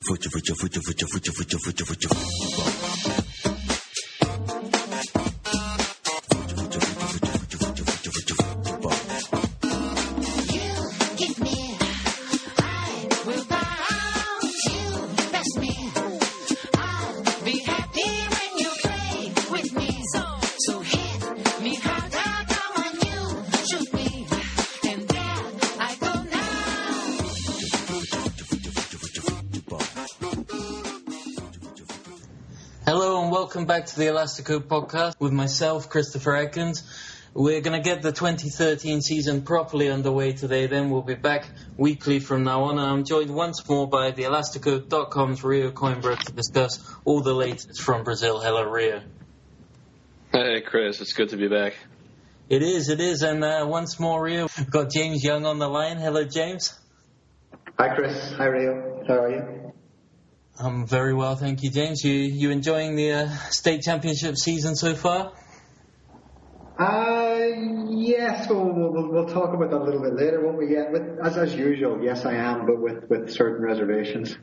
Hello and welcome back to the Elastico podcast with myself, Christopher Atkins. We're going to get the 2013 season properly underway today, then we'll be back weekly from now on. I'm joined once more by the Elastico.com's Rio Coimbra to discuss all the latest from Brazil. Hello, Rio. Hey, Chris. It's good to be back. It is. And once more, Rio, we've got James Young on the line. Hello, James. Hi, Chris. Hi, Rio. How are you? I'm very well, thank you, James. You enjoying the state championship season so far? Yes. We'll talk about that a little bit later, won't we? Yeah, as usual, yes, I am, but with certain reservations.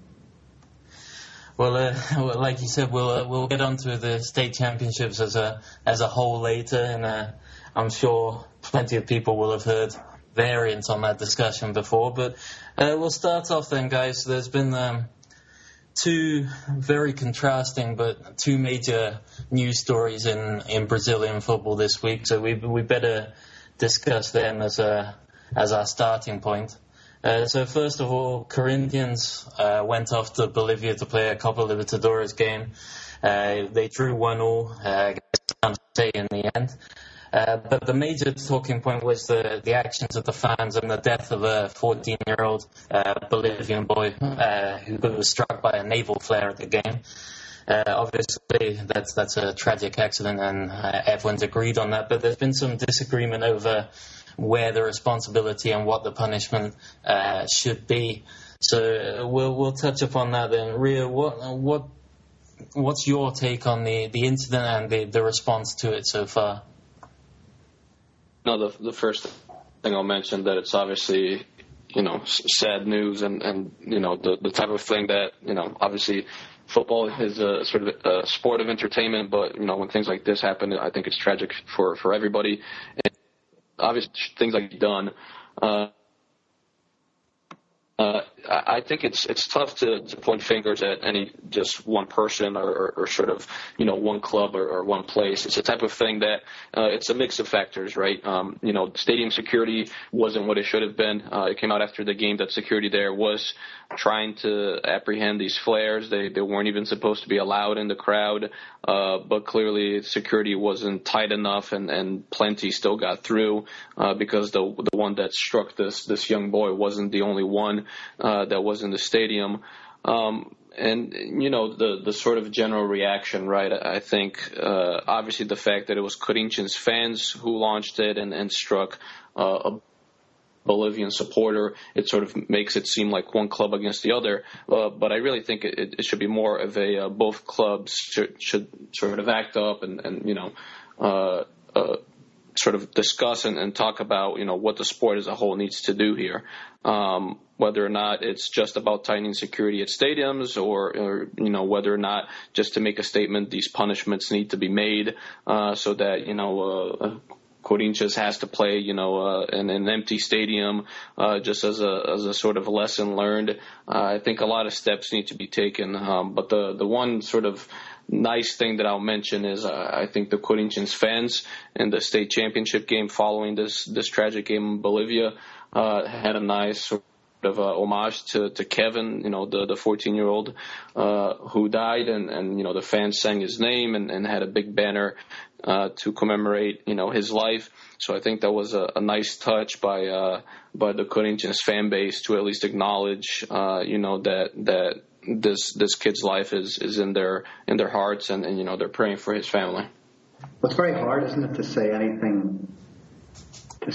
Well, like you said, we'll get onto the state championships as a whole later, and I'm sure plenty of people will have heard variants on that discussion before. But we'll start off then, guys. There's been two very contrasting but two major news stories in Brazilian football this week, so we better discuss them as our starting point. So first of all, Corinthians went off to Bolivia to play a Copa Libertadores game. They drew 1-1 against San Jose in the end. But the major talking point was the actions of the fans and the death of a 14-year-old Bolivian boy who was struck by a naval flare at the game. Obviously, that's a tragic accident, and everyone's agreed on that. But there's been some disagreement over where the responsibility and what the punishment should be. So we'll touch upon that then. Rio, what's your take on the incident and the response to it so far? No, the first thing I'll mention that it's obviously, sad news and the type of thing that, obviously football is a sort of a sport of entertainment, but, when things like this happen, I think it's tragic for everybody. And obviously things like done, I think it's tough to point fingers at any just one person or sort of one club or one place. It's a type of thing that it's a mix of factors, right? Stadium security wasn't what it should have been. It came out after the game that security there was trying to apprehend these flares. They weren't even supposed to be allowed in the crowd, but clearly security wasn't tight enough, and plenty still got through because the one that struck this young boy wasn't the only one that was in the stadium. And, the sort of general reaction, right, I think obviously the fact that it was Corinthians fans who launched it and struck a Bolivian supporter, it sort of makes it seem like one club against the other. But I really think it should be more of a both clubs should sort of act up and sort of discuss and talk about, what the sport as a whole needs to do here. Whether or not it's just about tightening security at stadiums or whether or not just to make a statement, these punishments need to be made so that, Corinthians has to play, in an empty stadium just as a sort of lesson learned. I think a lot of steps need to be taken. But the one sort of nice thing that I'll mention is I think the Corinthians fans in the state championship game following this tragic game in Bolivia had a nice sort of homage to Kevin, the 14-year-old who died, and the fans sang his name and had a big banner to commemorate, his life. So I think that was a nice touch by the Corinthians fan base to at least acknowledge, that this kid's life is in their hearts, and they're praying for his family. Well, it's very hard, isn't it, to say anything, to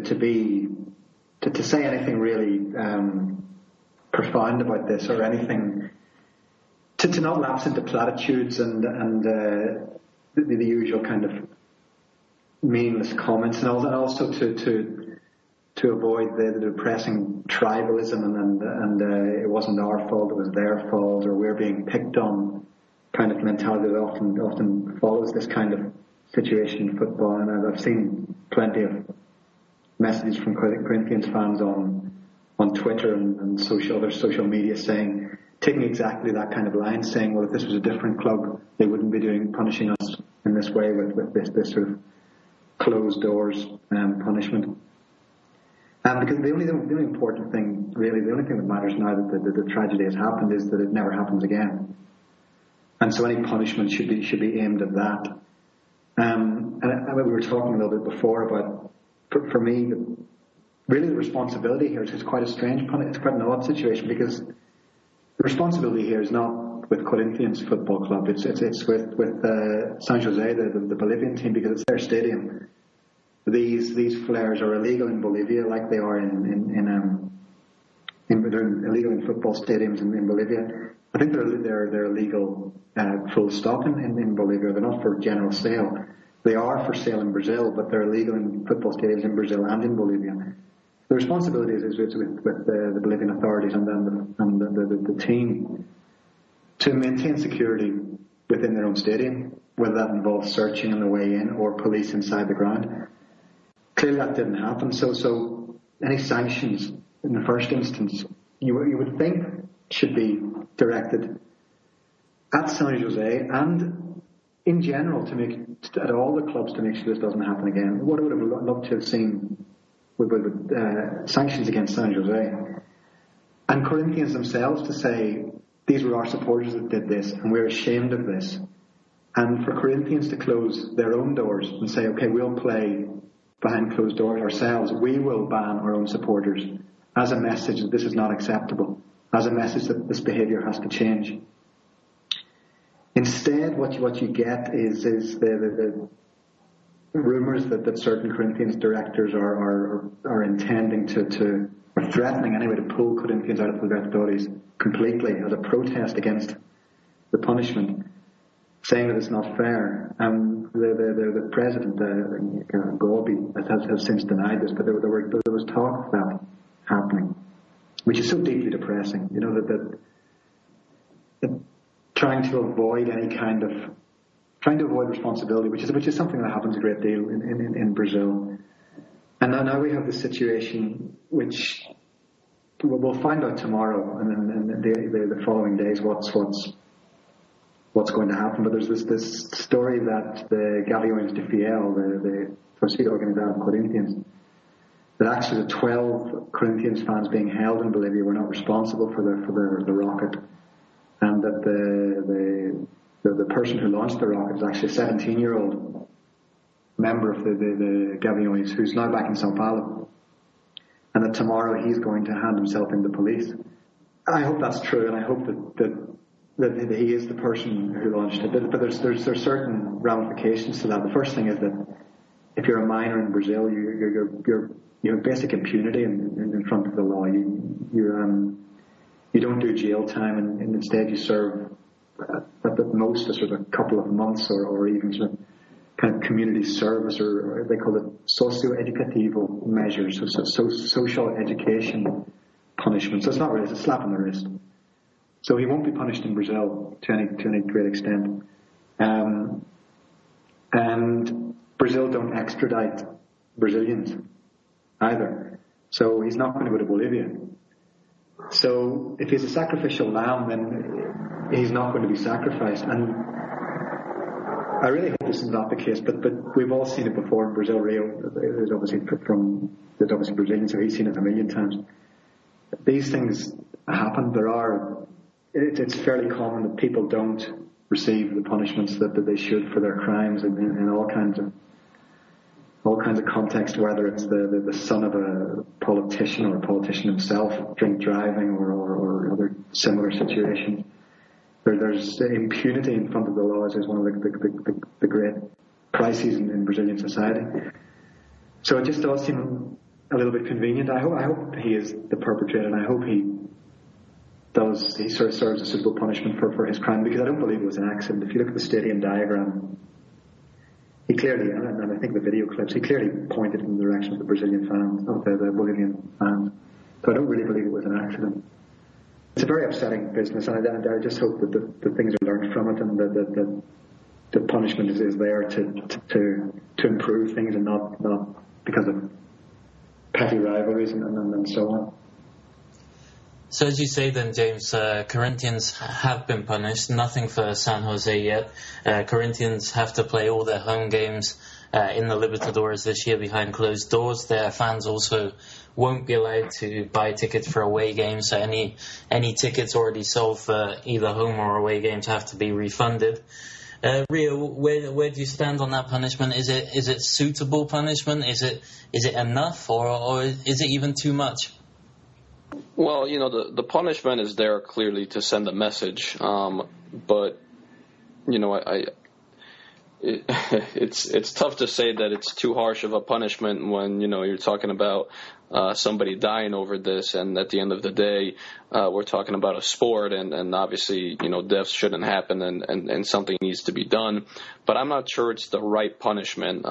say anything really profound about this, or anything to not lapse into platitudes and the usual kind of meaningless comments, and also to to avoid the depressing tribalism and it wasn't our fault, it was their fault, or we're being picked on kind of mentality that often follows this kind of situation in football. And I've seen plenty of messages from Corinthians fans on Twitter and other social media taking exactly that kind of line, saying, well, if this was a different club, they wouldn't be punishing us in this way with this sort of closed doors punishment. Because the only important thing, really, the only thing that matters now that the tragedy has happened is that it never happens again. And so any punishment should be aimed at that. And we were talking a little bit before about, for me, really the responsibility here is quite a strange punishment. It's quite an odd situation because the responsibility here is not with Corinthians Football Club. It's with San Jose, the Bolivian team, because it's their stadium. These flares are illegal in Bolivia, like they are they're illegal in football stadiums in Bolivia. I think they're illegal full stop in Bolivia. They're not for general sale. They are for sale in Brazil, but they're illegal in football stadiums in Brazil and in Bolivia. The responsibility is with the Bolivian authorities and then the team to maintain security within their own stadium, whether that involves searching on the way in or police inside the ground. Clearly that didn't happen. So any sanctions in the first instance, you would think should be directed at San Jose and in general at all the clubs to make sure this doesn't happen again. What I would have loved to have seen with sanctions against San Jose and Corinthians themselves to say these were our supporters that did this and we're ashamed of this, and for Corinthians to close their own doors and say, okay, we'll play behind closed doors ourselves, we will ban our own supporters, as a message that this is not acceptable, as a message that this behaviour has to change. Instead, what you get is the rumours that certain Corinthians directors are intending to or threatening anyway to pull Corinthians out of the Libertadores completely as a protest against the punishment, saying that it's not fair. The president, Gobi, has since denied this, but there was talk of that happening, which is so deeply depressing. You know, that trying to avoid responsibility, which is something that happens a great deal in Brazil. And now we have the situation which we'll find out tomorrow and the following days what's going to happen. But there's this story that the Gaviões de Fiel, the Torcida Organizada of Corinthians, that actually the 12 Corinthians fans being held in Bolivia were not responsible for the rocket, and that the person who launched the rocket is actually a 17-year-old member of the Gaviões who's now back in Sao Paulo, and that tomorrow he's going to hand himself in to police. I hope that's true, and I hope that he is the person who launched it. But there's certain ramifications to that. The first thing is that if you're a minor in Brazil, you have basic impunity in front of the law. You don't do jail time, and instead you serve at the most a sort of a couple of months or even sort of kind of community service, or they call it socio-educativo measures, so social education punishment. So it's not really, it's a slap on the wrist. So he won't be punished in Brazil to any great extent. And Brazil don't extradite Brazilians either. So he's not going to go to Bolivia. So if he's a sacrificial lamb, then he's not going to be sacrificed. And I really hope this is not the case, but we've all seen it before in Brazil. Rio, there's obviously Brazilians, so he's seen it a million times. These things happen. It's fairly common that people don't receive the punishments that they should for their crimes in all kinds of contexts, whether it's the son of a politician or a politician himself drink driving or other similar situations. There's impunity in front of the laws is one of the great crises in Brazilian society. So it just does seem a little bit convenient. I hope he is the perpetrator, and I hope he sort of serves a suitable punishment for his crime, because I don't believe it was an accident. If you look at the stadium diagram, he clearly, and I think the video clips, he clearly pointed in the direction of the Brazilian fans, of the Bolivian fans. So I don't really believe it was an accident. It's a very upsetting business, and I just hope that the things are learned from it, and that the punishment is there to improve things, and not because of petty rivalries and so on. So as you say then, James, Corinthians have been punished. Nothing for San Jose yet. Corinthians have to play all their home games in the Libertadores this year behind closed doors. Their fans also won't be allowed to buy tickets for away games, so any tickets already sold for either home or away games have to be refunded. Rio, where do you stand on that punishment? Is it suitable punishment? Is it enough, or is it even too much? Well, the punishment is there clearly to send a message, but it's tough to say that it's too harsh of a punishment when you're talking about somebody dying over this, and at the end of the day, we're talking about a sport, and obviously deaths shouldn't happen, and something needs to be done. But I'm not sure it's the right punishment.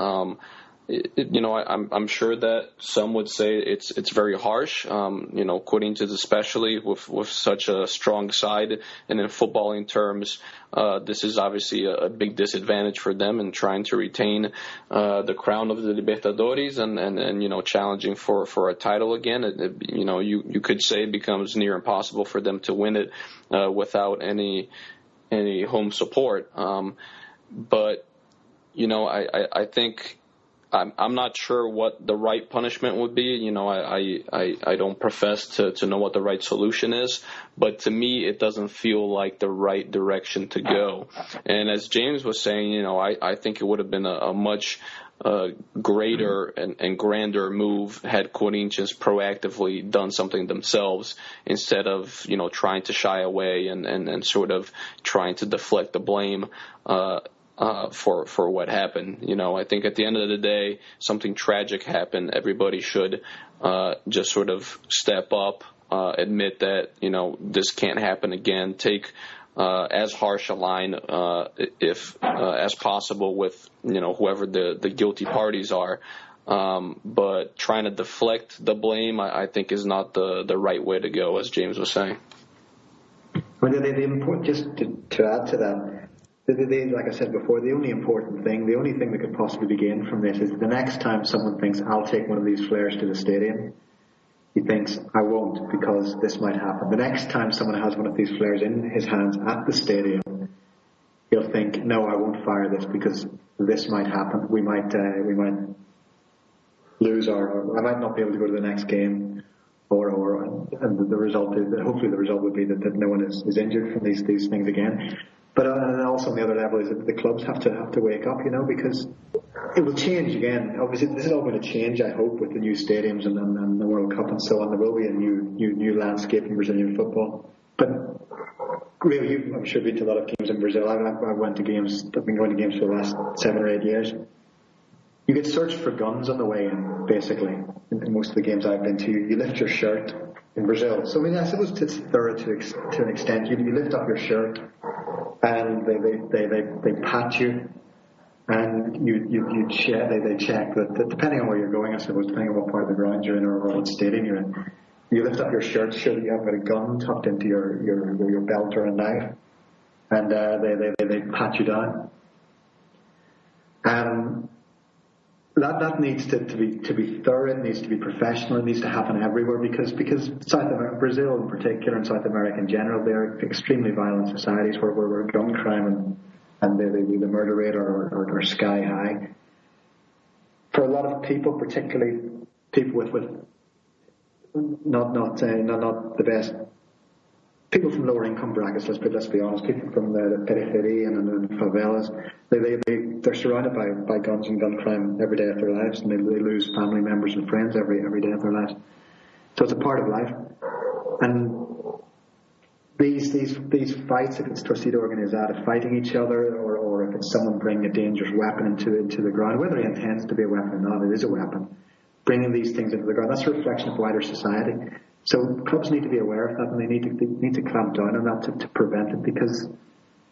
I'm sure that some would say it's very harsh. Corinthians especially with such a strong side, and in footballing terms, this is obviously a big disadvantage for them in trying to retain the crown of the Libertadores and challenging for a title again. You could say it becomes near impossible for them to win it without any home support. But I think. I'm not sure what the right punishment would be. I don't profess to know what the right solution is, but to me, it doesn't feel like the right direction to go. And as James was saying, I think it would have been a much greater and grander move had Corinthians proactively done something themselves instead of, trying to shy away and sort of trying to deflect the blame for what happened. I think at the end of the day, something tragic happened. Everybody should just sort of step up, admit that, this can't happen again. Take as harsh a line if as possible with, whoever the guilty parties are. But trying to deflect the blame, I think, is not the right way to go, as James was saying. Well, just to add to that, like I said before, the only thing that could possibly be gained from this is the next time someone thinks, I'll take one of these flares to the stadium, he thinks, I won't, because this might happen. The next time someone has one of these flares in his hands at the stadium, he'll think, no, I won't fire this because this might happen. We might lose, or I might not be able to go to the next game, and the result is that hopefully the result would be that no one is injured from these things again. But also on the other level is that the clubs have to wake up, because it will change again. Obviously, this is all going to change, I hope, with the new stadiums and the World Cup and so on. There will be a new landscape in Brazilian football. But really, I'm sure you've been to a lot of games in Brazil. I went to games. I've been going to games for the last 7 or 8 years. You get searched for guns on the way in, basically. In most of the games I've been to, you lift your shirt in Brazil. So I suppose it's thorough to an extent. You lift up your shirt, and they pat you, and you check. They check that depending on where you're going, I suppose, depending on what part of the ground you're in or what stadium you're in, you lift up your shirt, show that you haven't got a gun tucked into your belt or a knife, and they pat you down. That needs to be thorough. It needs to be professional. It needs to happen everywhere because South America, Brazil in particular, and South America in general, they're extremely violent societies where gun crime and the murder rate are sky high. For a lot of people, particularly people with not the best, people from lower income brackets, let's be honest, people from the periphery and the favelas, they're surrounded by guns and gun crime every day of their lives, and they lose family members and friends every day of their lives. So it's a part of life. And these fights, if it's Torcida Organizada fighting each other, or if it's someone bringing a dangerous weapon into the ground, whether he intends to be a weapon or not, it is a weapon. Bringing these things into the ground, that's a reflection of wider society. So clubs need to be aware of that, and they need to clamp down on that to prevent it, because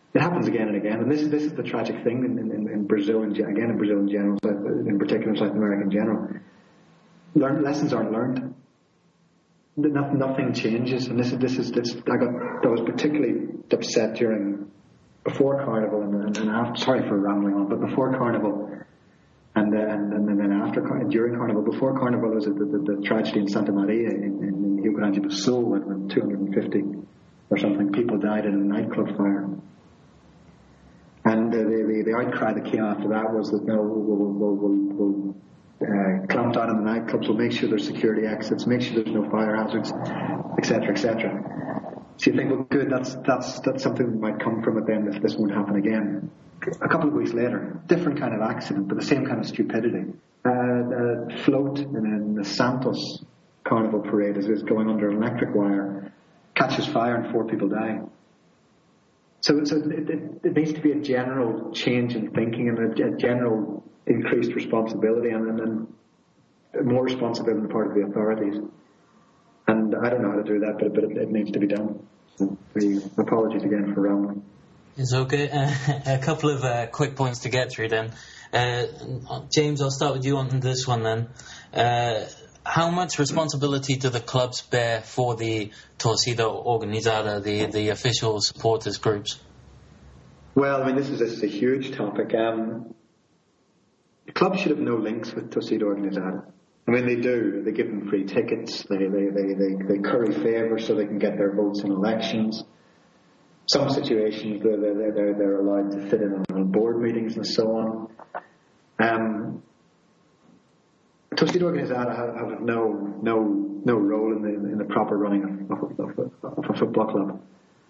It happens again and again, and this is the tragic thing in Brazil, and again in Brazil in general, in particular South America in general. Lessons aren't learned. Nothing changes, and I was particularly upset before Carnival and after. Sorry for rambling on, but before Carnival and then after during Carnival. Before Carnival was the tragedy in Santa Maria in Rio Grande do Sul when 250 or something people died in a nightclub fire. And the outcry that came after that was that no, we'll clamp down on the nightclubs, we'll make sure there's security exits, make sure there's no fire hazards, etc., etc. So you think, well, good, that's something that might come from it then if this won't happen again. A couple of weeks later, different kind of accident, but the same kind of stupidity. A float in the Santos Carnival Parade is going under an electric wire, catches fire and 4 people die. So it needs to be a general change in thinking and a general increased responsibility and more responsibility on the part of the authorities. And I don't know how to do that, but it needs to be done. So apologies again for rambling. It's okay. A couple of quick points to get through then. James, I'll start with you on this one then. How much responsibility do the clubs bear for the Torcida Organizada, the official supporters groups? Well, I mean, this is a huge topic. The clubs should have no links with Torcida Organizada. I mean, they do. They give them free tickets. They curry favour so they can get their votes in elections. Some situations they're allowed to fit in on board meetings and so on. Torcida Organizada have no role in the proper running of a football club.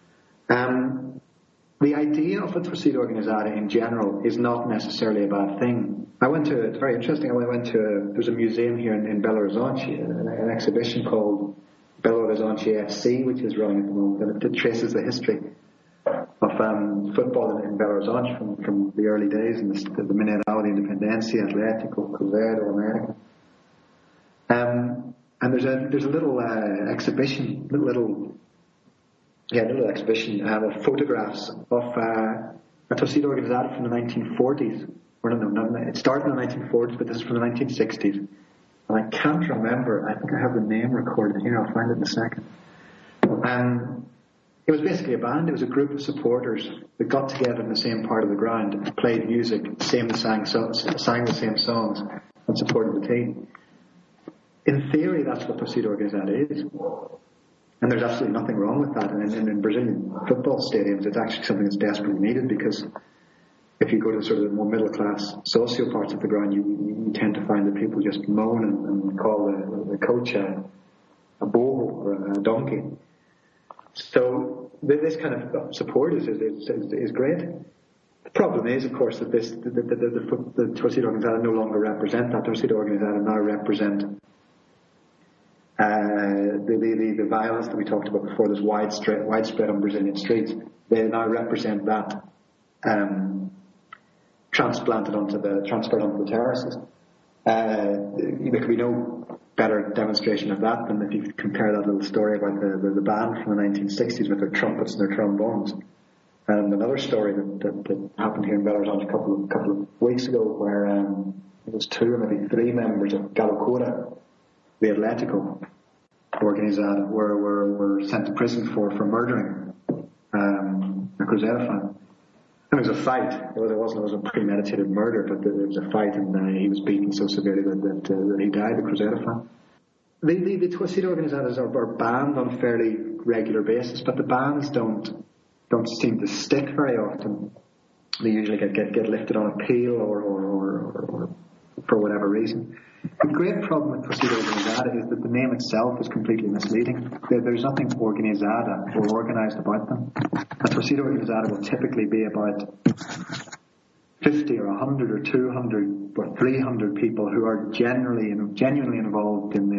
The idea of a Torcida Organizada in general is not necessarily a bad thing. It's very interesting. There's a museum here in Belo Horizonte, an exhibition called Belo Horizonte FC, which is running at the moment, and it traces the history of football in Belo Horizonte from the early days in the Mineral de Independencia, Atlético, Cruzeiro, America. And there's a little exhibition, little exhibition of photographs of a Torcida Organizada from the 1940s. Or no, it started in the 1940s, but this is from the 1960s. And I can't remember. I think I have the name recorded here. I'll find it in a second. It was basically a band. It was a group of supporters that got together in the same part of the ground, played music, sang the same songs, and supported the team. In theory, that's what Torcida Organizada is. And there's absolutely nothing wrong with that. And in Brazilian football stadiums, it's actually something that's desperately needed, because if you go to sort of the more middle-class social parts of the ground, you tend to find that people just moan and call the coach a bull or a donkey. So this kind of support is great. The problem is, of course, that the Torcida Organizada no longer represent that. Torcida Organizada now represent the violence that we talked about before. That's widespread on Brazilian streets. They now represent that transferred onto the terraces. There could be no better demonstration of that than if you compare that little story about the band from the 1960s with their trumpets and their trombones. And another story that happened here in Belo Horizonte a couple of weeks ago, where it was 2 or maybe 3 members of Galocura, the Atlético Organizada, were sent to prison for murdering a Cruzeiro fan. It was a fight. It was a premeditated murder, but there was a fight, and he was beaten so severely that he died, the Cruzeiro fan. The Torcida Organizadas are banned on a fairly regular basis, but the bans don't seem to stick very often. They usually get lifted on appeal or for whatever reason. The great problem with Torcida Organizada is that the name itself is completely misleading. There's nothing organizada or organized about them. A Torcida Organizada will typically be about 50 or 100 or 200 or 300 people who are genuinely involved in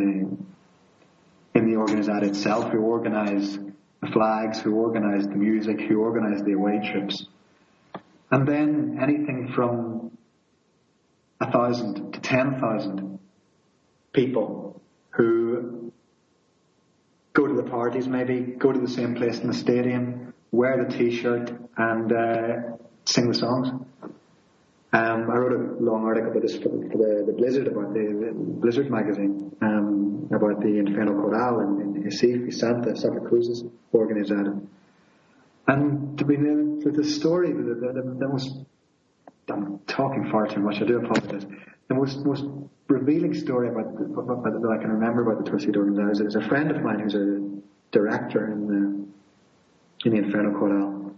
the Organizada itself, who organize the flags, who organize the music, who organize the away trips. And then anything from 1,000 to 10,000 people who go to the parties, maybe go to the same place in the stadium, wear the T-shirt, and sing the songs. I wrote a long article about this for the Blizzard, about the Blizzard magazine, about the Inferno Coral in Recife, Santa Cruz's organizada. And to be the story, the most, I'm talking far too much, I do apologize. The most revealing story that I can remember about the Torcida Organizada is a friend of mine who's a director in the Inferno Coral.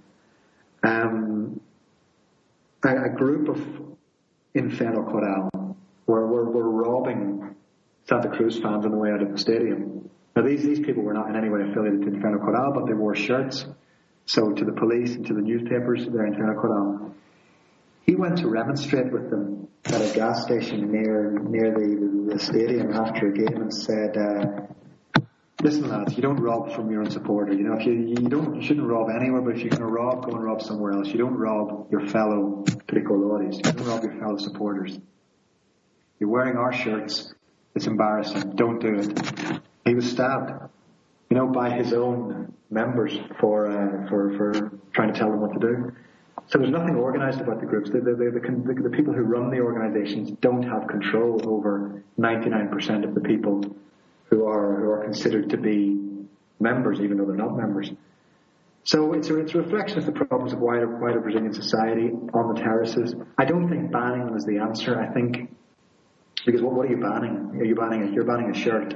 A group of Inferno Coral were robbing Santa Cruz fans on the way out of the stadium. Now these people were not in any way affiliated to Inferno Coral, but they wore shirts. So to the police and to the newspapers, they're Inferno Coral. He went to remonstrate with them at a gas station near the stadium after a game and said, listen lads, you don't rob from your own supporter. You know, if you shouldn't rob anywhere, but if you're going to rob, go and rob somewhere else. You don't rob your fellow tricolores. You don't rob your fellow supporters. You're wearing our shirts. It's embarrassing. Don't do it. He was stabbed, by his own members for trying to tell them what to do. So there's nothing organised about the groups. The people who run the organisations don't have control over 99% of the people who are considered to be members, even though they're not members. So it's a reflection of the problems of wider Brazilian society on the terraces. I don't think banning them is the answer. I think, because what are you banning? You're banning a shirt,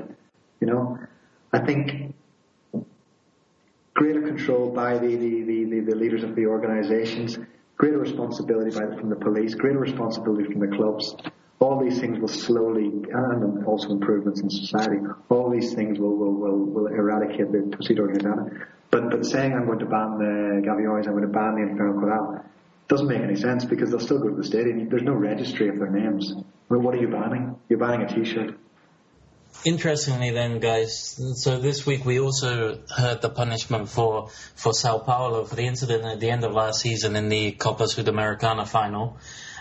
I think greater control by the leaders of the organisations, greater responsibility from the police, greater responsibility from the clubs. All these things will slowly, and also improvements in society, all these things will eradicate the Torcida Organizada. But saying I'm going to ban the Gaviões, I'm going to ban the Inferno Coral, doesn't make any sense, because they'll still go to the stadium. There's no registry of their names. Well, what are you banning? You're banning a T-shirt. Interestingly then, guys, so this week we also heard the punishment for Sao Paulo for the incident at the end of last season in the Copa Sudamericana final.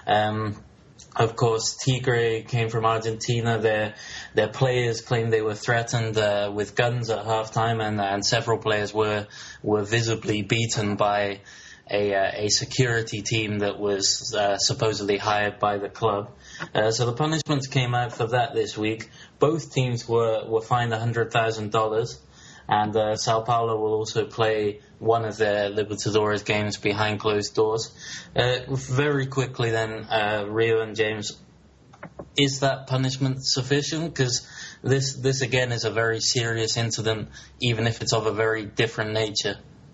Of course, Tigre came from Argentina. Their players claimed they were threatened with guns at halftime, and several players were visibly beaten by a security team that was supposedly hired by the club. So the punishments came out for that this week. Both teams were fined $100,000, and Sao Paulo will also play one of their Libertadores games behind closed doors. Very quickly then, Rio and James, is that punishment sufficient? Because this again is a very serious incident, even if it's of a very different nature.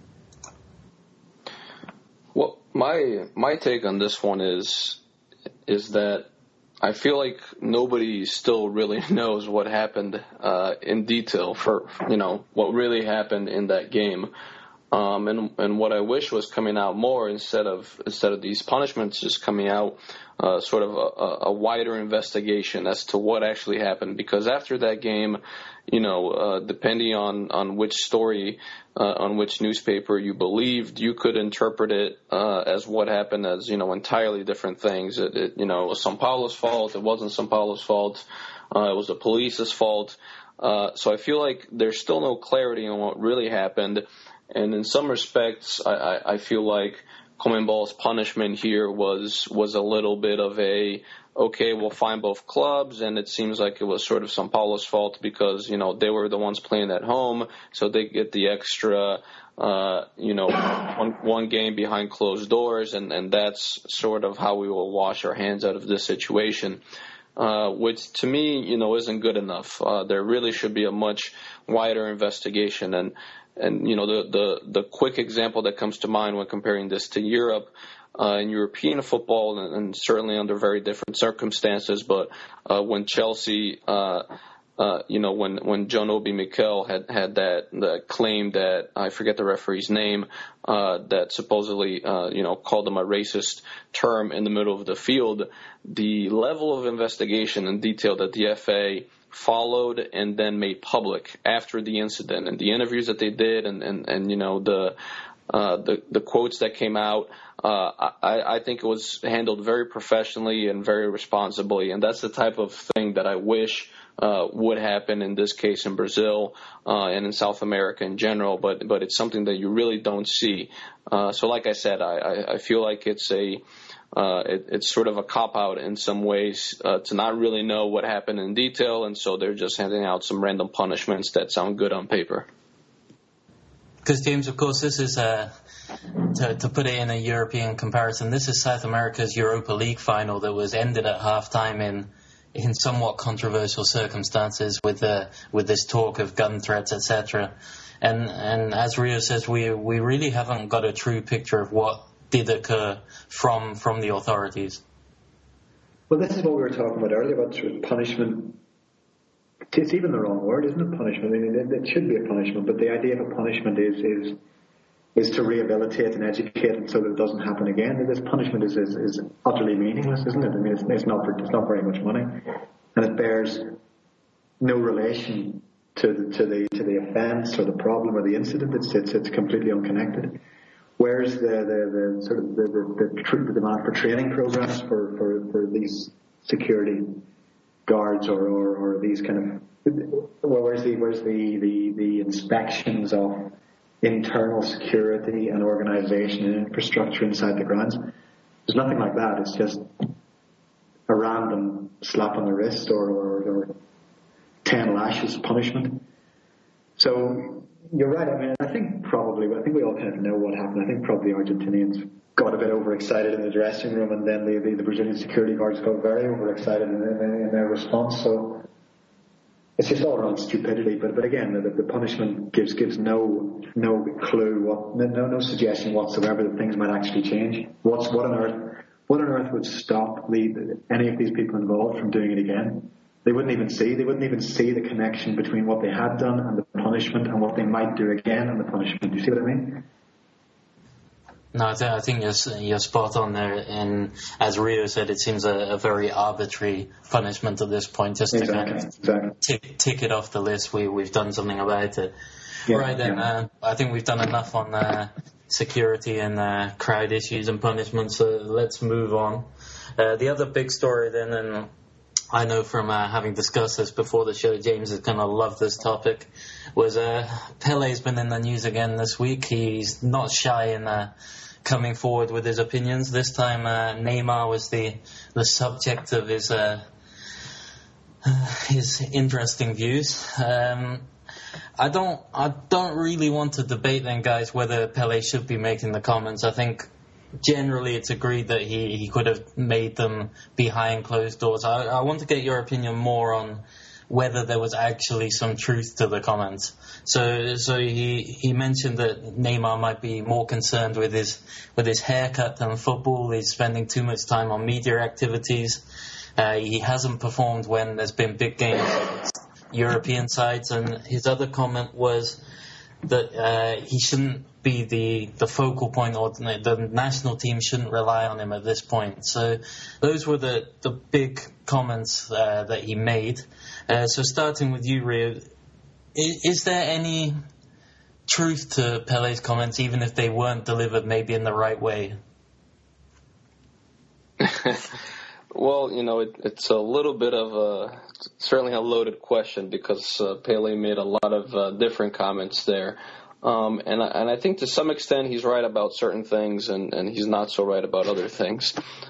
Well, my take on this one is that I feel like nobody still really knows what happened in detail for what really happened in that game. And what I wish was coming out more instead of these punishments just coming out, sort of a wider investigation as to what actually happened. Because after that game, depending on which story, on which newspaper you believed, you could interpret it as what happened as entirely different things. It was São Paulo's fault. It wasn't São Paulo's fault. It was the police's fault. So I feel like there's still no clarity on what really happened. And in some respects, I feel like CONMEBOL's punishment here was a little bit of okay, we'll fine both clubs, and it seems like it was sort of São Paulo's fault because, they were the ones playing at home, so they get the extra, one game behind closed doors, and that's sort of how we will wash our hands out of this situation. Which to me, isn't good enough. There really should be a much wider investigation, and the quick example that comes to mind when comparing this to Europe, in European football, and certainly under very different circumstances, but when Chelsea, when John Obi Mikel had that claim that, I forget the referee's name, that supposedly called him a racist term in the middle of the field, the level of investigation and detail that the FA followed and then made public after the incident, and the interviews that they did, and the quotes that came out, I think it was handled very professionally and very responsibly, and that's the type of thing that I wish would happen in this case in Brazil and in South America in general, but it's something that you really don't see. So like I said, I feel like it's sort of a cop-out in some ways to not really know what happened in detail, and so they're just handing out some random punishments that sound good on paper. Because, James, of course, this is, to put it in a European comparison, this is South America's Europa League final that was ended at half-time in somewhat controversial circumstances with this talk of gun threats, etc. And as Rio says, we really haven't got a true picture of what did occur from the authorities. Well, this is what we were talking about earlier about sort of punishment. It's even the wrong word, isn't it? Punishment. I mean, it should be a punishment, but the idea of a punishment is to rehabilitate and educate, and so that it doesn't happen again. This punishment is utterly meaningless, isn't it? I mean, it's not very much money, and it bears no relation to the offence or the problem or the incident. It's completely unconnected. Where's the sort of the demand for training programs for these security guards or these kind of where's the inspections of internal security and organisation and infrastructure inside the grounds? There's nothing like that. It's just a random slap on the wrist or 10 lashes punishment. So you're right. I mean, I think we all kind of know what happened. I think probably Argentinians got a bit overexcited in the dressing room, and then the Brazilian security guards got very overexcited in their response. So it's just all around stupidity. But again, the punishment gives no clue, no suggestion whatsoever that things might actually change. What on earth would stop any of these people involved from doing it again? They wouldn't even see the connection between what they had done and the punishment and what they might do again and the punishment. Do you see what I mean? No, I think you're spot on there. And as Rio said, it seems a very arbitrary punishment at this point, just to kind of tick it off the list. We've done something about it. Yeah, right then, yeah. I think we've done enough on security and crowd issues and punishments. So let's move on. The other big story then, and I know from having discussed this before the show, James is going to love this topic, was Pele's been in the news again this week. He's not shy in coming forward with his opinions. This time Neymar was the subject of his interesting views. I don't really want to debate then, guys, whether Pele should be making the comments. I think generally it's agreed that he could have made them behind closed doors. I want to get your opinion more on whether there was actually some truth to the comments. So he mentioned that Neymar might be more concerned with his haircut than football. He's spending too much time on media activities. He hasn't performed when there's been big games against European sides. And his other comment was that he shouldn't be the focal point, or the national team shouldn't rely on him at this point. So those were the big comments that he made. So starting with you, Rio, is there any truth to Pele's comments, even if they weren't delivered maybe in the right way? Well, it's a little bit of certainly a loaded question, because Pele made a lot of different comments there. And I think to some extent he's right about certain things, and he's not so right about other things.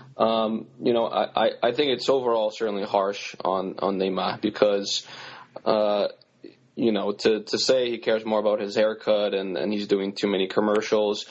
I think it's overall certainly harsh on Neymar, because to say he cares more about his haircut and he's doing too many commercials,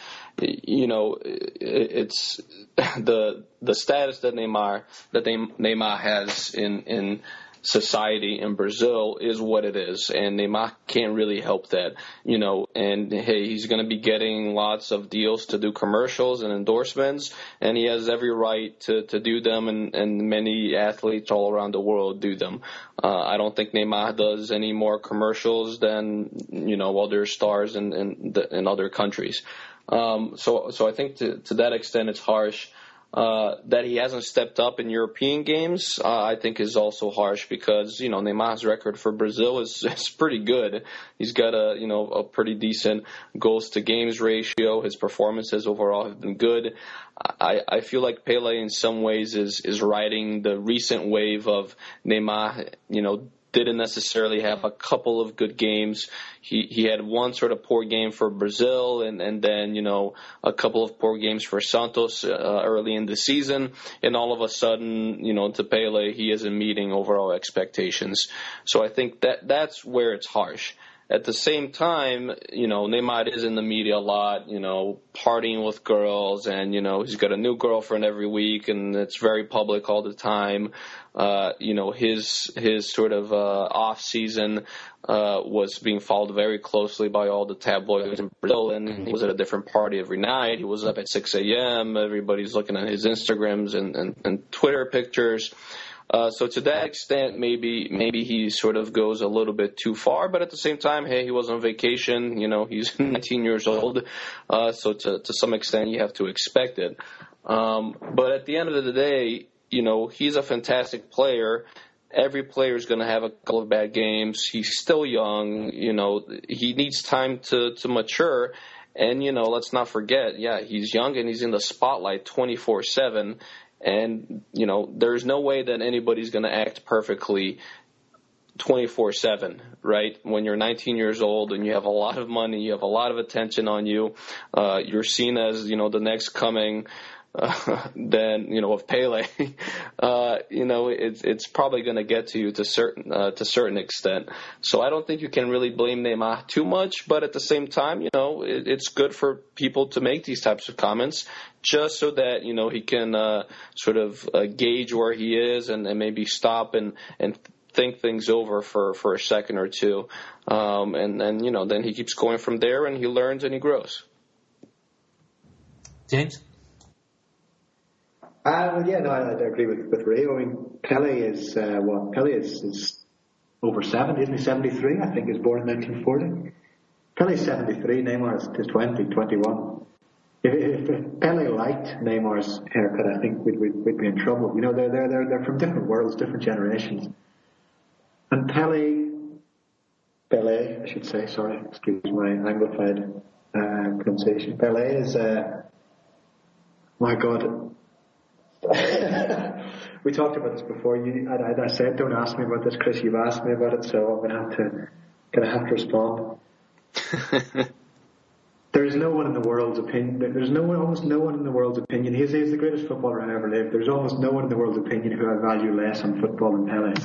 it's the status that Neymar has in society in Brazil is what it is, and Neymar can't really help that, and hey, he's going to be getting lots of deals to do commercials and endorsements, and he has every right to do them, and many athletes all around the world do them. I don't think Neymar does any more commercials than other stars in other countries. So I think to that extent it's harsh. That he hasn't stepped up in European games, I think is also harsh because, Neymar's record for Brazil is pretty good. He's got a pretty decent goals to games ratio. His performances overall have been good. I feel like Pele in some ways is riding the recent wave of Neymar, didn't necessarily have a couple of good games. He had one sort of poor game for Brazil and then, a couple of poor games for Santos early in the season. And all of a sudden, to Pele, he isn't meeting overall expectations. So I think that's where it's harsh. At the same time, Neymar is in the media a lot, partying with girls and, he's got a new girlfriend every week and it's very public all the time. His sort of off season was being followed very closely by all the tabloids in Brazil, and he was at a different party every night. He was up at 6 a.m. Everybody's looking at his Instagrams and Twitter pictures. So to that extent, maybe he sort of goes a little bit too far, but at the same time, hey, he was on vacation. He's 19 years old, so to some extent, you have to expect it. But at the end of the day, he's a fantastic player. Every player is going to have a couple of bad games. He's still young. He needs time to mature. And, let's not forget, he's young and he's in the spotlight 24/7. And, there's no way that anybody's going to act perfectly 24/7, right? When you're 19 years old and you have a lot of money, you have a lot of attention on you, you're seen as, the next coming of Pele, it's probably going to get to you to certain extent. So I don't think you can really blame Neymar too much, but at the same time, it's good for people to make these types of comments just so that, he can sort of gauge where he is and maybe stop and think things over for a second or two. And then he keeps going from there and he learns and he grows. James? I agree with Ray. I mean, Pele is is over 70, isn't he? 73, I think, he was born in 1940. Pele's 73, Neymar is 21. If Pele liked Neymar's haircut, I think we'd be in trouble. They're from different worlds, different generations. And Pele, I should say, sorry, excuse my Anglified pronunciation. Pele is, my God. We talked about this before. I said, don't ask me about this, Chris. You've asked me about it, so I'm gonna have to respond. There's no one in the world's opinion. Almost no one in the world's opinion. He's the greatest footballer I ever lived. There's almost no one in the world's opinion who I value less on football than Pele.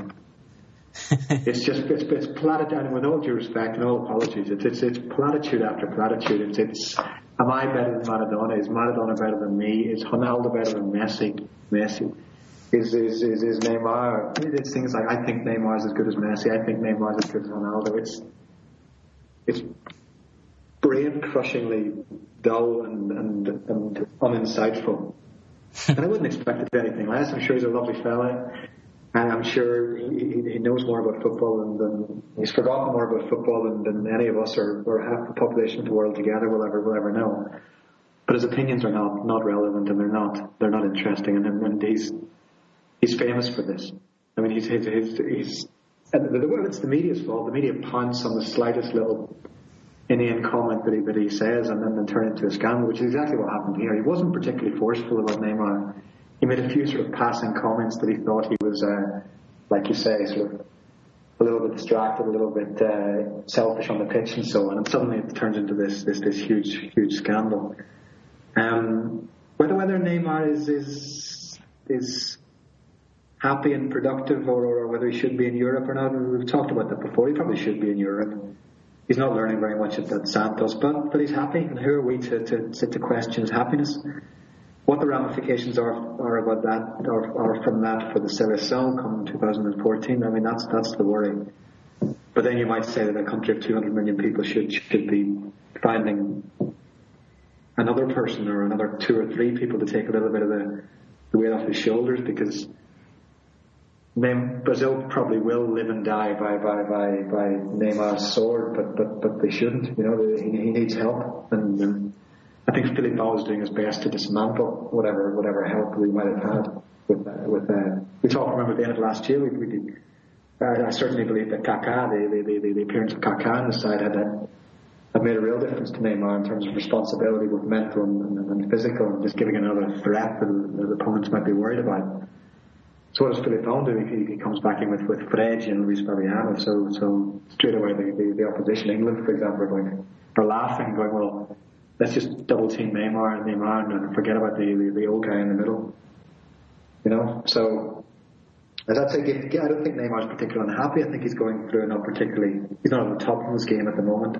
It's platitude, and with all due respect and all apologies, it's platitude after platitude. It's am I better than Maradona? Is Maradona better than me? Is Ronaldo better than Messi? Is Neymar? It's things like I think Neymar is as good as Messi. I think Neymar is as good as Ronaldo. It's brain crushingly dull and uninsightful. And I wouldn't expect it to be anything less. I'm sure he's a lovely fella. And I'm sure he knows more about football than he's forgotten more about football than any of us or half the population of the world together will ever know. But his opinions are not relevant and they're not interesting. And he's famous for this. I mean, he's it's the media's fault. The media pounce on the slightest little inane comment that he says and then turn into a scandal, which is exactly what happened here. He wasn't particularly forceful about Neymar. He made a few sort of passing comments that he thought he was, like you say, sort of a little bit distracted, a little bit selfish on the pitch and so on. And suddenly it turns into this huge scandal. Whether Neymar is happy and productive or whether he should be in Europe or not, we've talked about that before. He probably should be in Europe. He's not learning very much at Santos, but he's happy. And who are we to question his happiness? What the ramifications are about that, or from that for the Seleção come 2014, I mean, that's the worry. But then you might say that a country of 200 million people should be finding another person or another 2 or 3 people to take a little bit of the weight off his shoulders, because Brazil probably will live and die by Neymar's sword, but they shouldn't. He needs help, and I think Filipão is doing his best to dismantle whatever help we might have had with we talked, remember, at the end of last year, we did. I certainly believe that Kaká, the appearance of Kaká on the side had made a real difference to Neymar in terms of responsibility, both mental and physical, and just giving another threat that the opponents might be worried about. So what does Filipão do? He comes back in with Fred and Luis Fabiano. So straight away the opposition, England for example, are laughing, going, well, let's just double team Neymar and forget about the old guy in the middle. You know, so as I say, I don't think Neymar's particularly unhappy. I think he's going through he's not at the top of his game at the moment.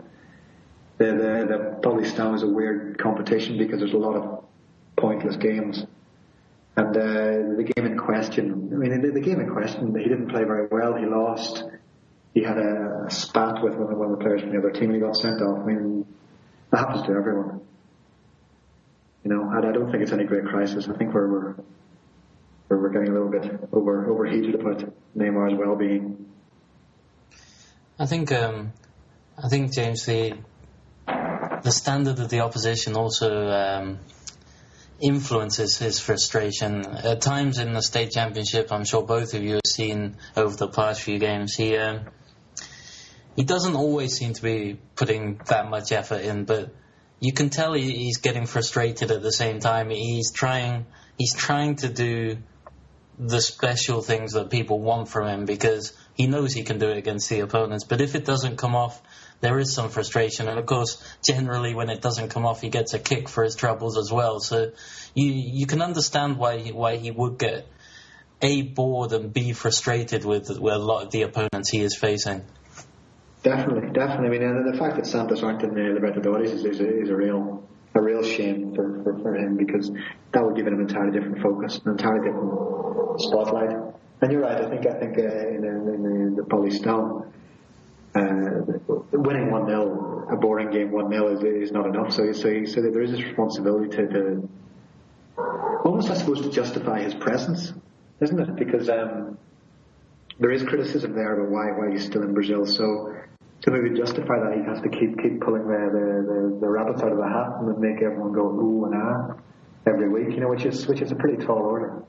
The Paulistão is a weird competition because there's a lot of pointless games. And the game in question, the game in question, he didn't play very well. He lost. He had a spat with one of the players from the other team and he got sent off. I mean, that happens to everyone. You know, and I don't think it's any great crisis. I think we're getting a little bit overheated about Neymar's well-being. I think James, the standard of the opposition also influences his frustration. At times in the state championship, I'm sure both of you have seen over the past few games, he doesn't always seem to be putting that much effort in, but you can tell he's getting frustrated at the same time. He's trying to do the special things that people want from him because he knows he can do it against the opponents. But if it doesn't come off, there is some frustration. And of course, generally when it doesn't come off, he gets a kick for his troubles as well. So you can understand why he would get A, bored, and B, frustrated with a lot of the opponents he is facing. Definitely. I mean, the fact that Santos aren't in the Libertadores is a real shame for him, because that would give him an entirely different focus, an entirely different spotlight. And you're right. I think in the Paulistão, winning 1-0, a boring game 1-0 is not enough. So there is this responsibility to almost, I suppose, to justify his presence, isn't it? Because there is criticism there about why he's still in Brazil. So to maybe justify that, he has to keep pulling the rabbits out of the hat and make everyone go ooh and ah every week, you know, which is a pretty tall order.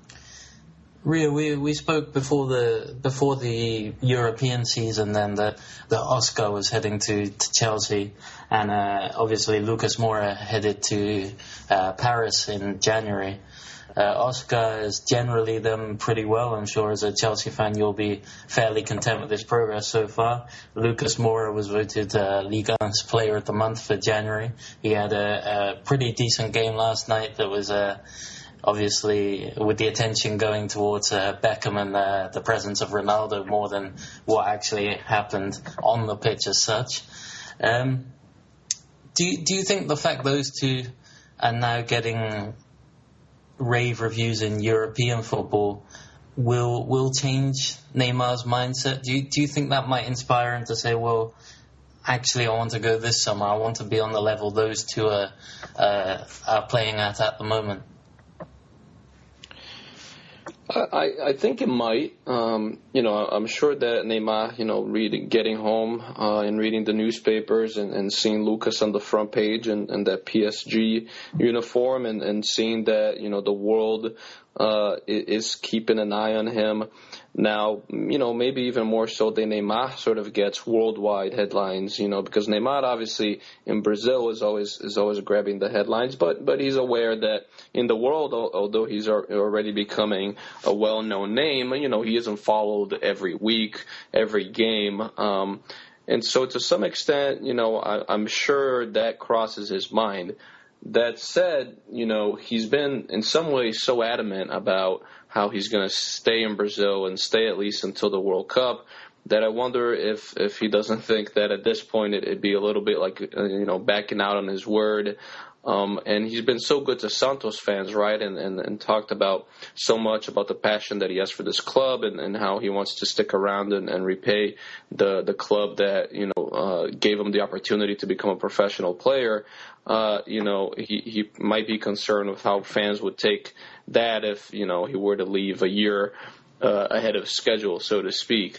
Ria, we spoke before the European season then that Oscar was heading to Chelsea, and obviously Lucas Moura headed to Paris in January. Oscar has generally done pretty well. I'm sure as a Chelsea fan you'll be fairly content with his progress so far. Lucas Moura was voted Ligue 1's Player of the Month for January. He had a pretty decent game last night that was obviously with the attention going towards Beckham and the presence of Ronaldo more than what actually happened on the pitch as such. Do you think the fact those two are now getting rave reviews in European football will change Neymar's mindset? Do you think that might inspire him to say, well, actually I want to go this summer, I want to be on the level those two are playing at the moment? I think it might. I'm sure that Neymar, getting home and reading the newspapers and seeing Lucas on the front page and that PSG uniform and seeing that, the world is keeping an eye on him. Now, maybe even more so than Neymar sort of gets worldwide headlines, because Neymar obviously in Brazil is always grabbing the headlines, but he's aware that in the world, although he's already becoming a well-known name, he isn't followed every week, every game. And so to some extent, I'm sure that crosses his mind. That said, he's been in some ways so adamant about how he's going to stay in Brazil and stay at least until the World Cup that I wonder if he doesn't think that at this point it'd be a little bit like, backing out on his word. And he's been so good to Santos fans, right? And talked about so much about the passion that he has for this club and how he wants to stick around and repay the club that, gave him the opportunity to become a professional player. He might be concerned with how fans would take that if, he were to leave a year ahead of schedule, so to speak.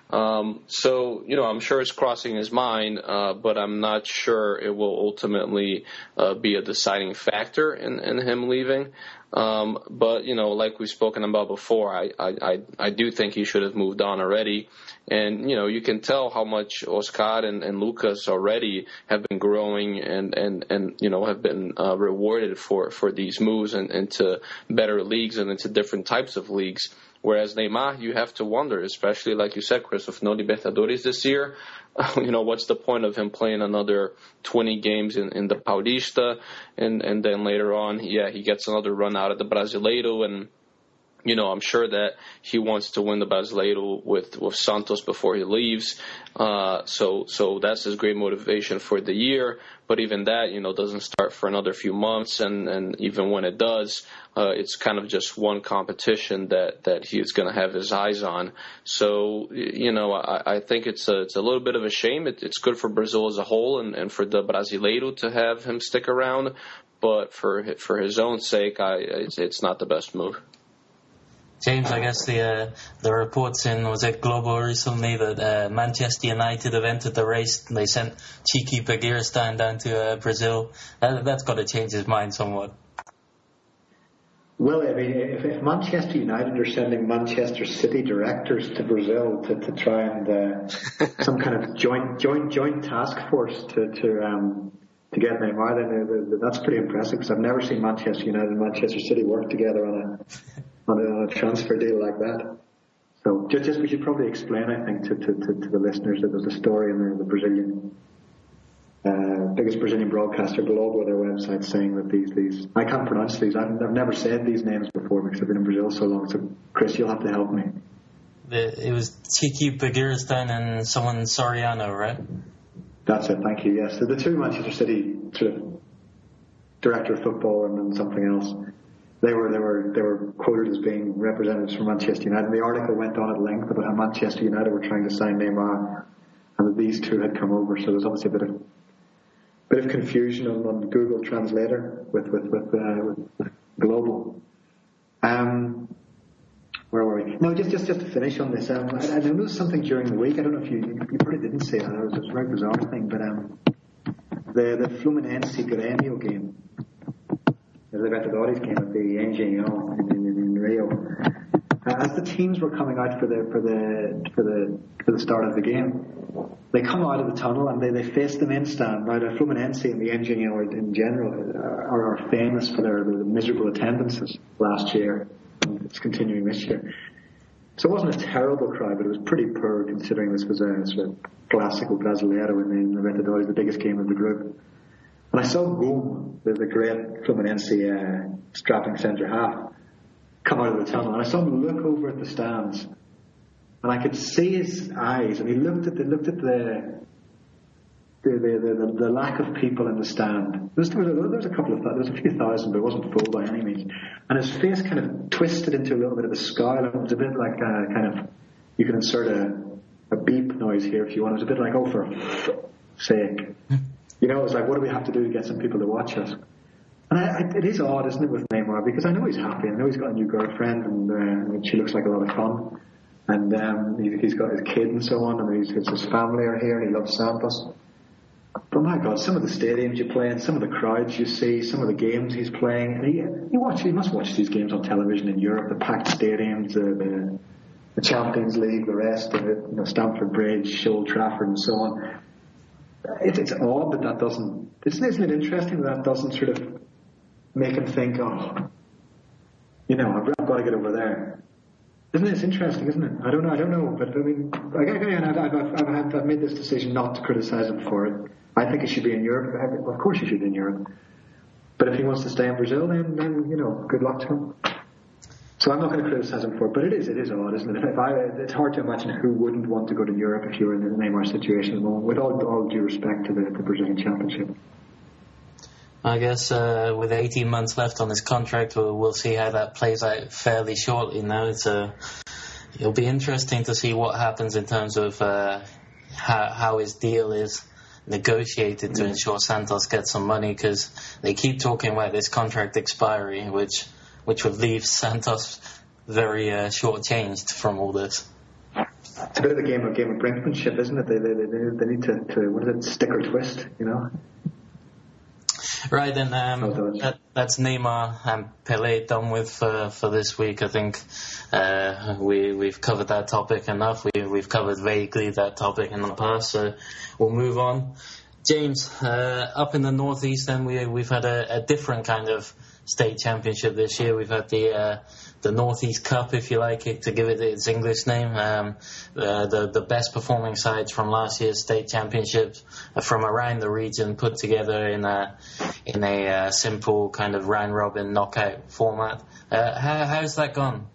So, I'm sure it's crossing his mind, but I'm not sure it will ultimately be a deciding factor in him leaving. But, like we've spoken about before, I do think he should have moved on already. And, you can tell how much Oscar and Lucas already have been growing and have been rewarded for these moves and into better leagues and into different types of leagues. Whereas Neymar, you have to wonder, especially like you said, Chris, with no Libertadores this year, what's the point of him playing another 20 games in the Paulista, and then later on, he gets another run out of the Brasileiro, and I'm sure that he wants to win the Brasileiro with Santos before he leaves. So that's his great motivation for the year. But even that, doesn't start for another few months. And even when it does, it's kind of just one competition that he's going to have his eyes on. So, I think it's a little bit of a shame. It's good for Brazil as a whole and for the Brasileiro to have him stick around. But for his own sake, it's not the best move. James, I guess the reports in, was it Globo recently, that Manchester United have entered the race and they sent Cheeky Begiristain down to Brazil. That's got to change his mind somewhat. Well, I mean, if Manchester United are sending Manchester City directors to Brazil to try and some kind of joint task force to get Neymar, then that's pretty impressive, because I've never seen Manchester United and Manchester City work together on a transfer deal like that. So just we should probably explain, I think, to the listeners that there's a story in the Brazilian biggest Brazilian broadcaster, Globo, their website, saying that these I can't pronounce these. I've never said these names before because I've been in Brazil so long. So Chris, you'll have to help me. It was Cheeky Begiristain and someone Soriano, right? That's it. Thank you. Yes, so the two Manchester City sort of director of football and then something else. They were quoted as being representatives from Manchester United. And the article went on at length about how Manchester United were trying to sign Neymar, and that these two had come over. So there's obviously a bit of confusion on Google Translator with Global. Where were we? No, just to finish on this. I noticed something during the week. I don't know if you probably didn't see it. It was a very bizarre thing, but the Fluminense Grêmio game. The Libertadores game at the Engenhão in Rio. As the teams were coming out for the start of the game, they come out of the tunnel and they face the main stand. Now, the Fluminense and the Engenhão in general are famous for their miserable attendances last year. It's continuing this year. So it wasn't a terrible crowd, but it was pretty poor considering this was a sort of Clásico Brasileiro in the Libertadores, the biggest game of the group. And I saw Goum, the great Fluminense strapping centre half, come out of the tunnel, and I saw him look over at the stands, and I could see his eyes, and he looked at the lack of people in the stand. There was a few thousand, but it wasn't full by any means. And his face kind of twisted into a little bit of a scowl. It was a bit like you can insert a beep noise here if you want. It was a bit like, oh, for sake. It was like, what do we have to do to get some people to watch us? And it is odd, isn't it, with Neymar? Because I know he's happy. I know he's got a new girlfriend, and she looks like a lot of fun. And he's got his kid and so on, and his family are here, and he loves Santos. But my God, some of the stadiums you play in, some of the crowds you see, some of the games he's playing, and he must watch these games on television in Europe, the packed stadiums, the Champions League, the rest of it, Stamford Bridge, Old Trafford, and so on. It's odd that doesn't. Isn't it interesting that doesn't sort of make him think, I've got to get over there. Isn't it? It's interesting, isn't it? I don't know, but I mean, I've made this decision not to criticise him for it. I think he should be in Europe. Of course, he should be in Europe. But if he wants to stay in Brazil, then good luck to him. So I'm not going to criticise him for it, but it is odd, isn't it? It's hard to imagine who wouldn't want to go to Europe if you were in the Neymar situation at the moment, with all due respect to the Brazilian Championship. I guess with 18 months left on his contract, we'll see how that plays out fairly shortly. Now it'll be interesting to see what happens in terms of how his deal is negotiated to ensure Santos gets some money, because they keep talking about this contract expiry, which would leave Santos very short-changed from all this. It's a bit of a game of brinkmanship, isn't it? They need to what is it, stick or twist, you know? Right, and that's Neymar and Pelé done with for this week. I think we've covered that topic enough. We've covered vaguely that topic in the past, so we'll move on. James, up in the northeast, then we've had a different kind of state championship this year. We've had the Northeast Cup, if you like it, to give it its English name. The best performing sides from last year's state championships from around the region put together in a simple kind of round robin knockout format. How's that gone?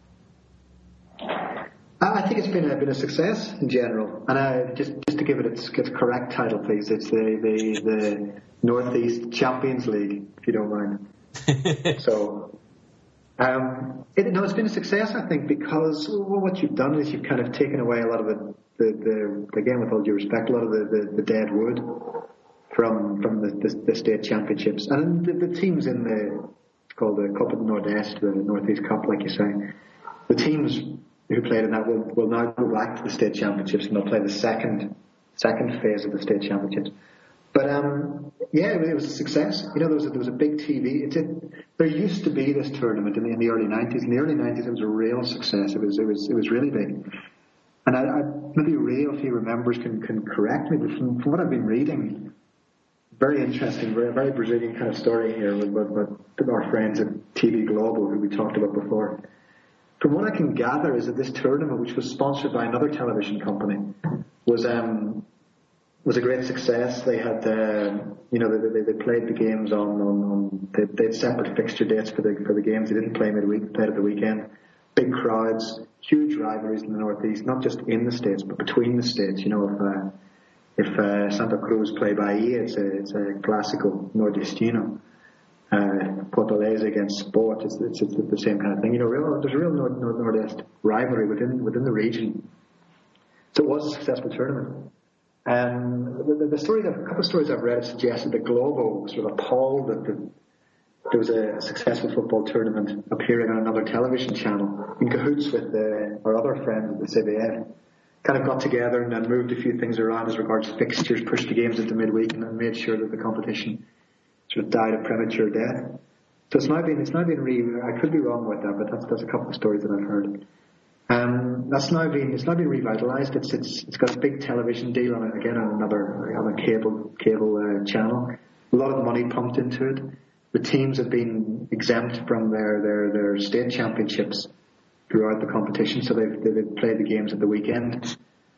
I think it's been a success in general, and just to give it its correct title, please. It's the Northeast Champions League, if you don't mind. So, it's been a success, I think, because what you've done is you've kind of taken away a lot of the again, with all due respect, a lot of the dead wood from the state championships, and the teams in it's called the Cup of the Nordeste, the Northeast Cup, like you say. The teams who played in that will now go back to the state championships, and they'll play the second phase of the state championships. But it was a success. You know, there was a big TV. There used to be this tournament in the early 90s. In the early 90s, it was a real success. It was really big. And maybe Ray, if he remembers, can correct me. But from what I've been reading, very interesting, very Brazilian kind of story here with our friends at TV Global, who we talked about before. From what I can gather is that this tournament, which was sponsored by another television company, was a great success. They had, they played the games they had separate fixture dates for the games. They didn't play midweek, they played at the weekend. Big crowds, huge rivalries in the Northeast, not just in the states, but between the states. You know, if Santa Cruz play Bahia, it's a Clásico Nordestino. Fortaleza against Sport, it's the same kind of thing. You know, there's a real Nordeste rivalry within the region. So it was a successful tournament. A couple of stories I've read have suggested that Globo was sort of appalled that there was a successful football tournament appearing on another television channel in cahoots with our other friends at the CBF. Kind of got together and then moved a few things around as regards fixtures, pushed the games into midweek, and then made sure that the competition sort of died a premature death. So it's now been I could be wrong with that, but that's a couple of stories that I've heard. It's now been revitalized. It's got a big television deal on a cable channel. A lot of money pumped into it. The teams have been exempt from their state championships throughout the competition, so they've played the games at the weekend,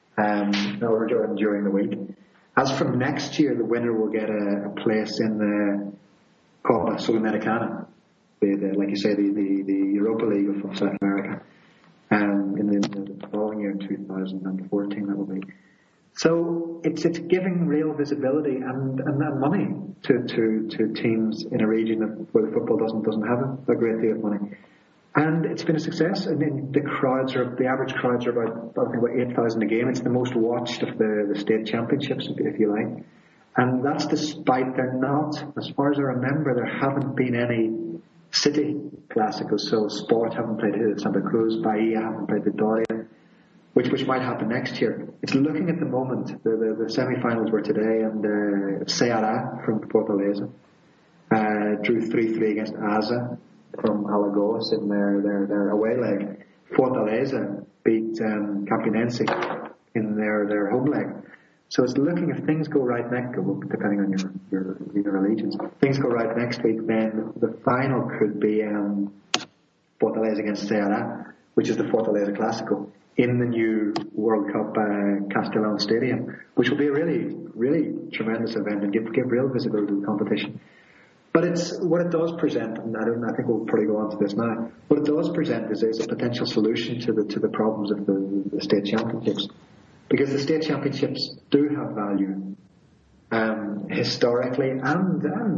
or during the week. As from next year, the winner will get a place in the Copa Sudamericana, like you say, the Europa League of South America. In the following year, in 2014, that will be. So it's giving real visibility and money to teams in a region where the football doesn't have a great deal of money. And it's been a success. I mean, the average crowds are about 8,000 a game. It's the most watched of the state championships, if you like. And that's despite as far as I remember, there haven't been any city Clásicos. So Sport haven't played here at Santa Cruz, Bahia haven't played Vitória, which might happen next year. It's looking at the moment. The semi-finals were today, and Ceará from Fortaleza drew 3-3 against Asa from Alagoas in their away leg. Fortaleza beat Campinense in their home leg. So it's looking, if things go right next, depending on your allegiance, things go right next week, then the final could be Fortaleza against Ceará, which is the Fortaleza Clásico, in the new World Cup Castelão Stadium, which will be a really, really tremendous event and give real visibility to the competition. But what it does present, and I think we'll probably go on to this now. What it does present is a potential solution to the problems of the state championships, because the state championships do have value historically and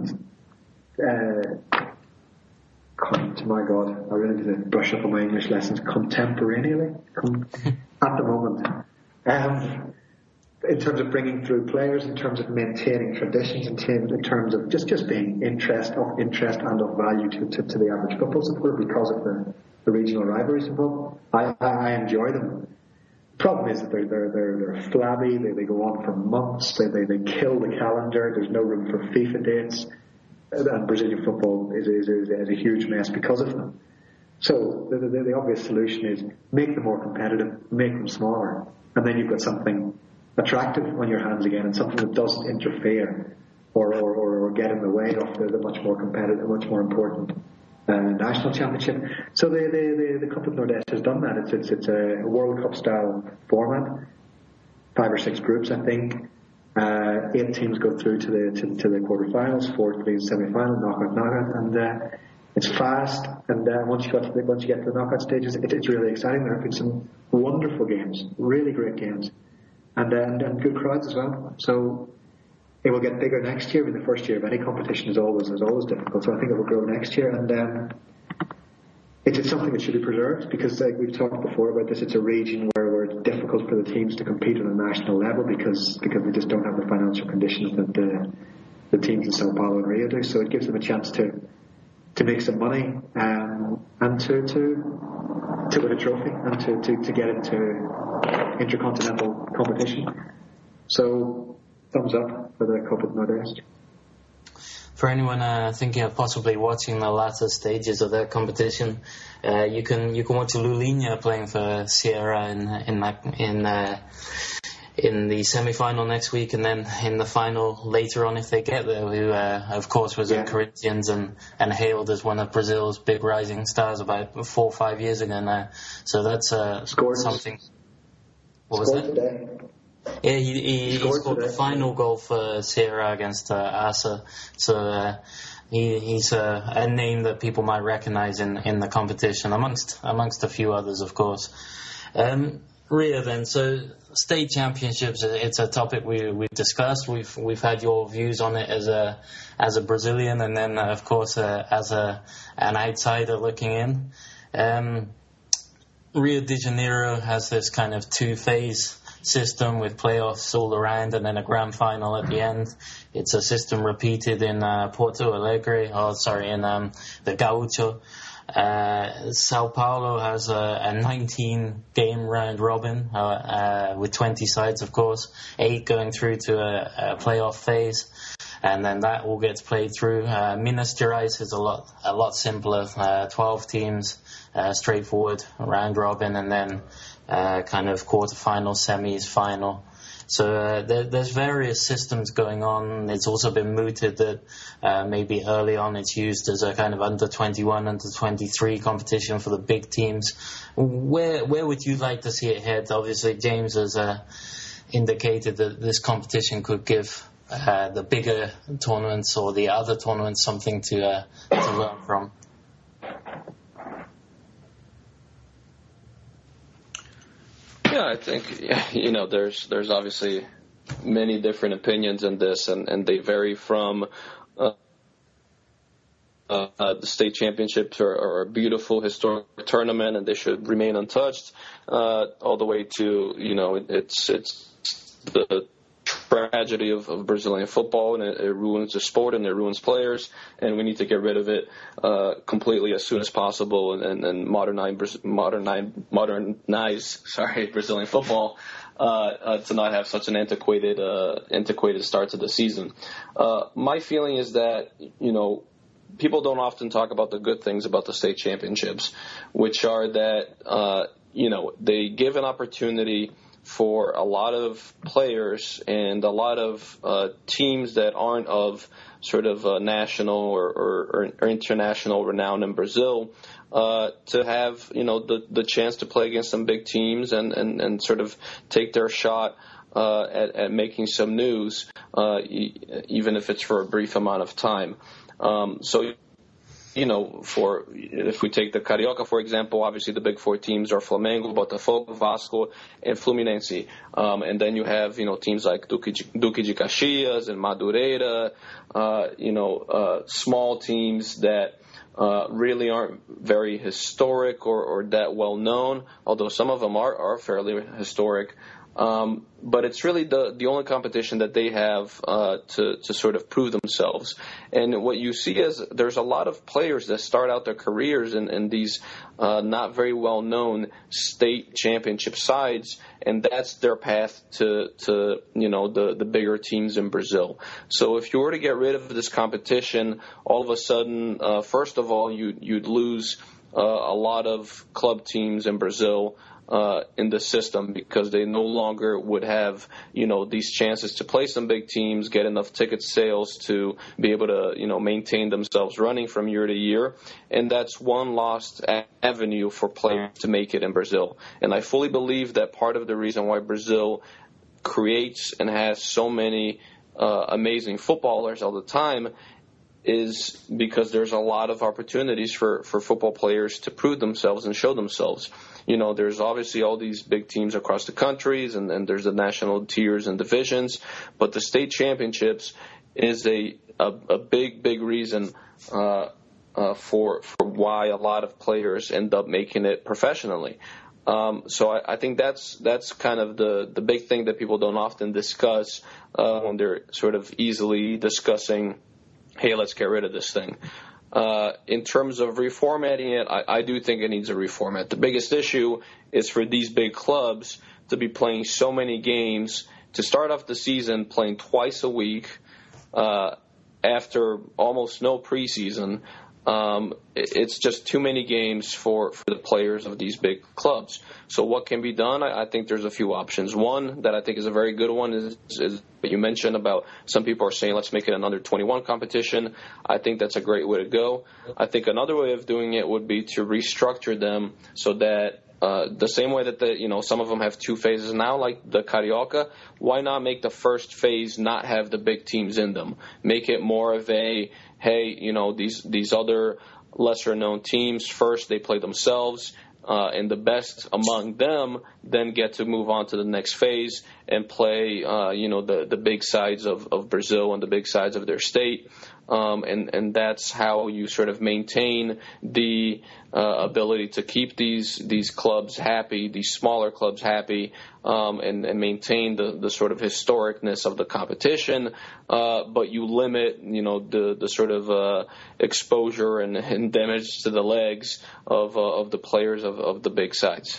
to my God, I really need to brush up on my English lessons. Contemporaneously, at the moment. In terms of bringing through players, in terms of maintaining traditions, in terms of just being interest and of value to the average football supporter because of the regional rivalries involved. I enjoy them. Problem is that they're flabby. They go on for months. They kill the calendar. There's no room for FIFA dates, and Brazilian football is a huge mess because of them. So the obvious solution is make them more competitive, make them smaller, and then you've got something attractive on your hands again, and something that doesn't interfere or get in the way of the much more competitive, much more important national championship. So the Cup of Nordeste has done that. It's a World Cup style format, 5 or 6 groups, I think. 8 teams go through to the quarterfinals, 4 to the semi-final, knockout, and it's fast. And once you get to the knockout stages, it's really exciting. There have been some wonderful games, really great games, and good crowds as well. So it will get bigger next year. I mean, the first year of any competition is always difficult. So I think it will grow next year, and it's something that should be preserved because we've talked before about this. It's a region where it's difficult for the teams to compete on a national level because they just don't have the financial conditions that the teams in Sao Paulo and Rio do. So it gives them a chance to make some money and to win a trophy and to get into intercontinental competition. So thumbs up for the Copa Nordeste. For anyone thinking of possibly watching the latter stages of that competition, you can watch Lulinha playing for Ceará in the semi-final next week, and then in the final later on if they get there, who of course was at Corinthians and hailed as one of Brazil's big rising stars about 4 or 5 years ago now. So that's something. What was that? Today. Yeah, he scored the final goal for Ceará against Asa. So he's a name that people might recognize in the competition, amongst a few others, of course. Ria, then, so state championships, it's a topic we've discussed. We've had your views on it as a Brazilian, and then of course as an outsider looking in. Rio de Janeiro has this kind of 2-phase system with playoffs all around and then a grand final at the end. It's a system repeated in Porto Alegre, in the Gaucho. Sao Paulo has a 19-game round robin with 20 sides, of course, 8 going through to a playoff phase, and then that all gets played through. Minas Gerais is a lot simpler, 12 teams, straightforward round robin, and then kind of quarterfinal, semis, final. So there's various systems going on. It's also been mooted that maybe early on it's used as a kind of under-21, under-23 competition for the big teams. Where would you like to see it head? Obviously, James has indicated that this competition could give the bigger tournaments or the other tournaments something to learn from. Yeah, I think there's obviously many different opinions in this, and they vary from the state championships are a beautiful historic tournament and they should remain untouched, all the way to it's the tragedy of Brazilian football, and it ruins the sport and it ruins players, and we need to get rid of it completely as soon as possible and modernize Brazilian football to not have such an antiquated start to the season. My feeling is that people don't often talk about the good things about the state championships, which are that they give an opportunity for a lot of players and a lot of teams that aren't of sort of national or international renown in Brazil to have the chance to play against some big teams and sort of take their shot at making some news, even if it's for a brief amount of time. If we take the Carioca, for example, obviously the big 4 teams are Flamengo, Botafogo, Vasco, and Fluminense. And then you have, teams like Duque de Caxias and Madureira, small teams that really aren't very historic or that well known, although some of them are fairly historic. But it's really the only competition that they have to sort of prove themselves. And what you see is there's a lot of players that start out their careers in these not very well-known state championship sides, and that's their path to the bigger teams in Brazil. So if you were to get rid of this competition, all of a sudden, first of all, you'd lose a lot of club teams in Brazil in the system, because they no longer would have, these chances to play some big teams, get enough ticket sales to be able to, maintain themselves running from year to year. And that's one lost avenue for players to make it in Brazil. And I fully believe that part of the reason why Brazil creates and has so many amazing footballers all the time is because there's a lot of opportunities for football players to prove themselves and show themselves. There's obviously all these big teams across the countries, and there's the national tiers and divisions, but the state championships is a big reason for why a lot of players end up making it professionally. So I think that's kind of the big thing that people don't often discuss when they're sort of easily discussing, hey, let's get rid of this thing. In terms of reformatting it, I do think it needs a reformat. The biggest issue is for these big clubs to be playing so many games, to start off the season playing twice a week after almost no preseason. It's just too many games for the players of these big clubs. So what can be done? I think there's a few options. One that I think is a very good one is what you mentioned about some people are saying, let's make it an under-21 competition. I think that's a great way to go. I think another way of doing it would be to restructure them so that the same way that some of them have two phases now, like the Carioca, why not make the first phase not have the big teams in them? Make it more of a, hey, these other lesser-known teams, first they play themselves, and the best among them then get to move on to the next phase and play, the big sides of Brazil and the big sides of their state. And that's how you sort of maintain the ability to keep these clubs happy, these smaller clubs happy, and maintain the sort of historicness of the competition, but you limit, the sort of exposure and damage to the legs of the players of the big sides.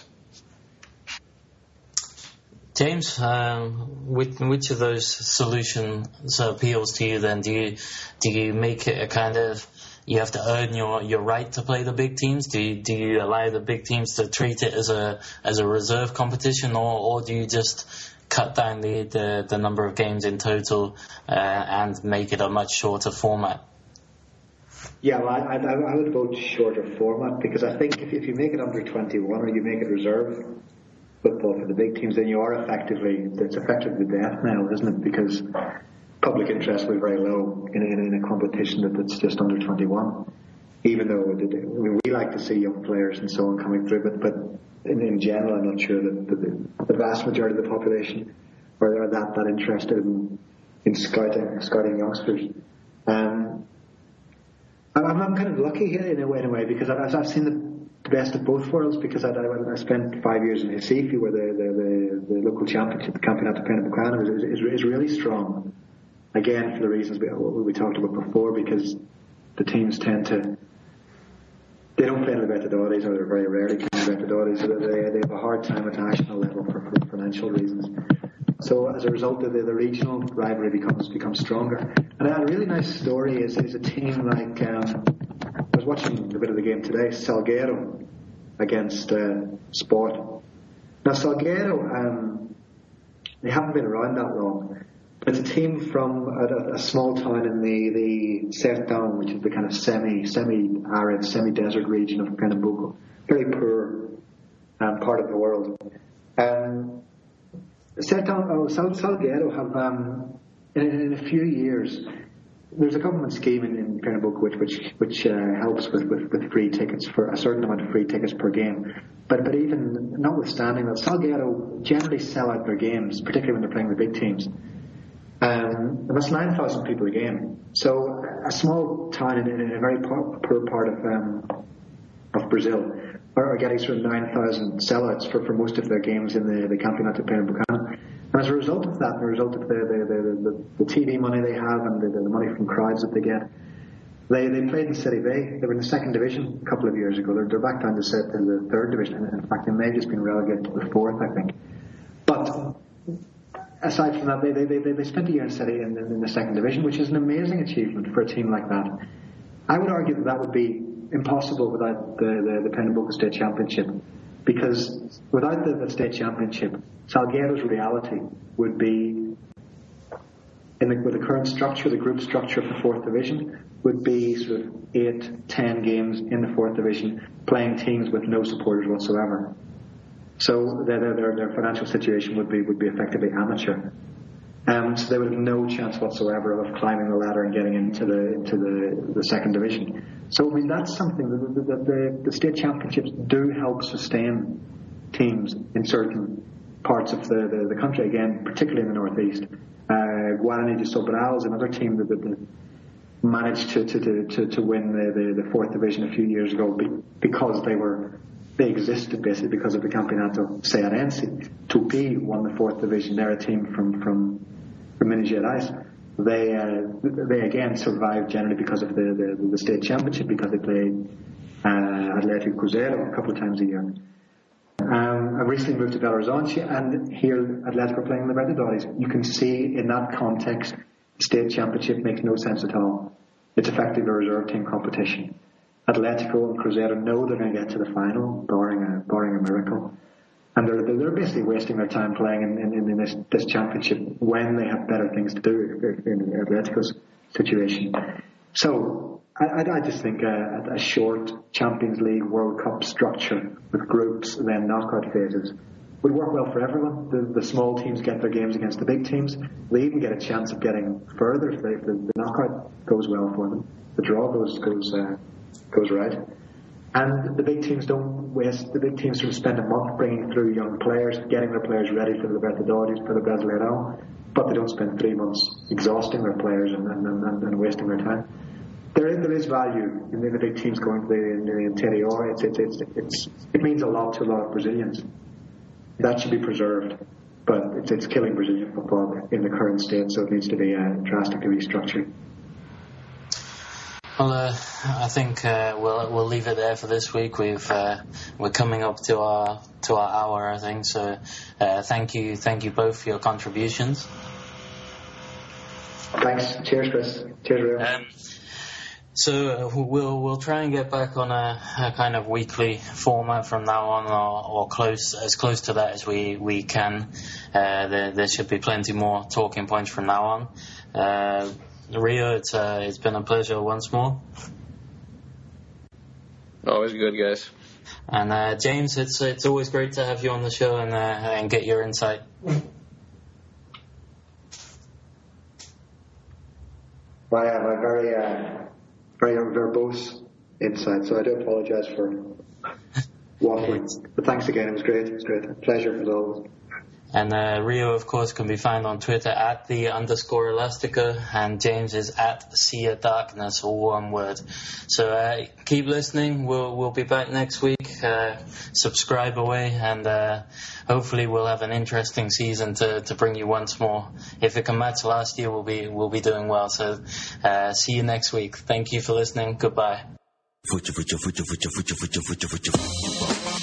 James, which of those solutions appeals to you then? Do you make it a kind of, you have to earn your right to play the big teams? Do you allow the big teams to treat it as a reserve competition, or do you just cut down the number of games in total and make it a much shorter format? Yeah, well, I would vote shorter format, because I think if you make it under 21 or you make it reserve football for the big teams, then it's effectively death knell, isn't it? Because public interest will be very low in a competition that's just under 21. Even though we like to see young players and so on coming through, but in general, I'm not sure that the vast majority of the population are that interested in scouting youngsters. I'm kind of lucky here in a way, because I've seen the best of both worlds, because I spent 5 years in Recife, where the local championship, the Campeonato Pernambucano, is really strong. Again, for the reasons we talked about before, because the teams they don't play in Libertadores, or they're very rarely play in Libertadores, so they have a hard time at national level for financial reasons. So as a result, the regional rivalry becomes stronger. And a really nice story is a team like, I was watching a bit of the game today, Salgueiro against Sport. Now Salgueiro, they haven't been around that long, but it's a team from a small town in the Sertão, which is the kind of semi-arid, semi-desert region of Pernambuco. Very poor part of the world. Salgueiro have, in a few years, there's a government scheme in Pernambuco which helps with free tickets, for a certain amount of free tickets per game. But even notwithstanding that, Salgueiro generally sell out their games, particularly when they're playing the big teams. And that's 9,000 people a game. So a small town in a very poor part of Brazil, are getting sort of 9,000 sellouts for most of their games in the Campeonato Pernambucano. And as a result of that, and a result of the TV money they have and the money from crowds that they get, they played in Serie B. They were in the second division a couple of years ago. They're back down to the third division. In fact, they may have just been relegated to the fourth, I think. But aside from that, they spent a year in Serie in the second division, which is an amazing achievement for a team like that. I would argue that would be impossible without the Pernambuco State Championship, because without the State Championship, Salgueiro's reality would be, with the current structure, the group structure of the fourth division, would be sort of 8-10 games in the fourth division, playing teams with no supporters whatsoever. So their financial situation would be effectively amateur. So they would have no chance whatsoever of climbing the ladder and getting into the second division. So I mean, that's something that the state championships do help sustain teams in certain parts of the country. Again, particularly in the northeast. Guarani de Sobral is another team that managed to win the fourth division a few years ago because they existed basically because of the Campeonato Cearense. Tupi won the fourth division. They're a team from Minas Gerais. They again survived generally because of the state championship, because they played Atlético Cruzeiro a couple of times a year. I recently moved to Belo Horizonte, and here Atlético are playing the Libertadores. You can see in that context, the state championship makes no sense at all. It's effectively a reserve team competition. Atlético and Cruzeiro know they're going to get to the final, barring a miracle. And they're basically wasting their time playing in this championship when they have better things to do in Atletico's situation. So I just think a short Champions League World Cup structure with groups, then knockout phases, would work well for everyone. The small teams get their games against the big teams. They even get a chance of getting further if the knockout goes well for them. The draw goes right. And the big teams don't waste. The big teams sort of spend a month bringing through young players, getting their players ready for the Libertadores, for the Brasileirão, but they don't spend 3 months exhausting their players and wasting their time. There is value in the big teams going to the interior. It means a lot to a lot of Brazilians. That should be preserved, but it's killing Brazilian football in the current state, so it needs to be drastically restructured. Well, I think we'll leave it there for this week. We're coming up to our hour, I think. So thank you both for your contributions. Thanks. Cheers, Chris. Cheers, Rio. So we'll try and get back on a kind of weekly format from now on, or as close to that as we can. There should be plenty more talking points from now on. Rio, it's been a pleasure once more. Always good, guys. And James, it's always great to have you on the show and get your insight. Well, I have a very verbose insight, so I do apologise for waffling. But thanks again, it was great. It was great. A pleasure as always. And Rio, of course, can be found on Twitter at @the_Elastica, and James is at Sea of Darkness, all one word. So keep listening. We'll be back next week. Subscribe away, and hopefully we'll have an interesting season to bring you once more. If it can match last year, we'll be doing well. So see you next week. Thank you for listening. Goodbye.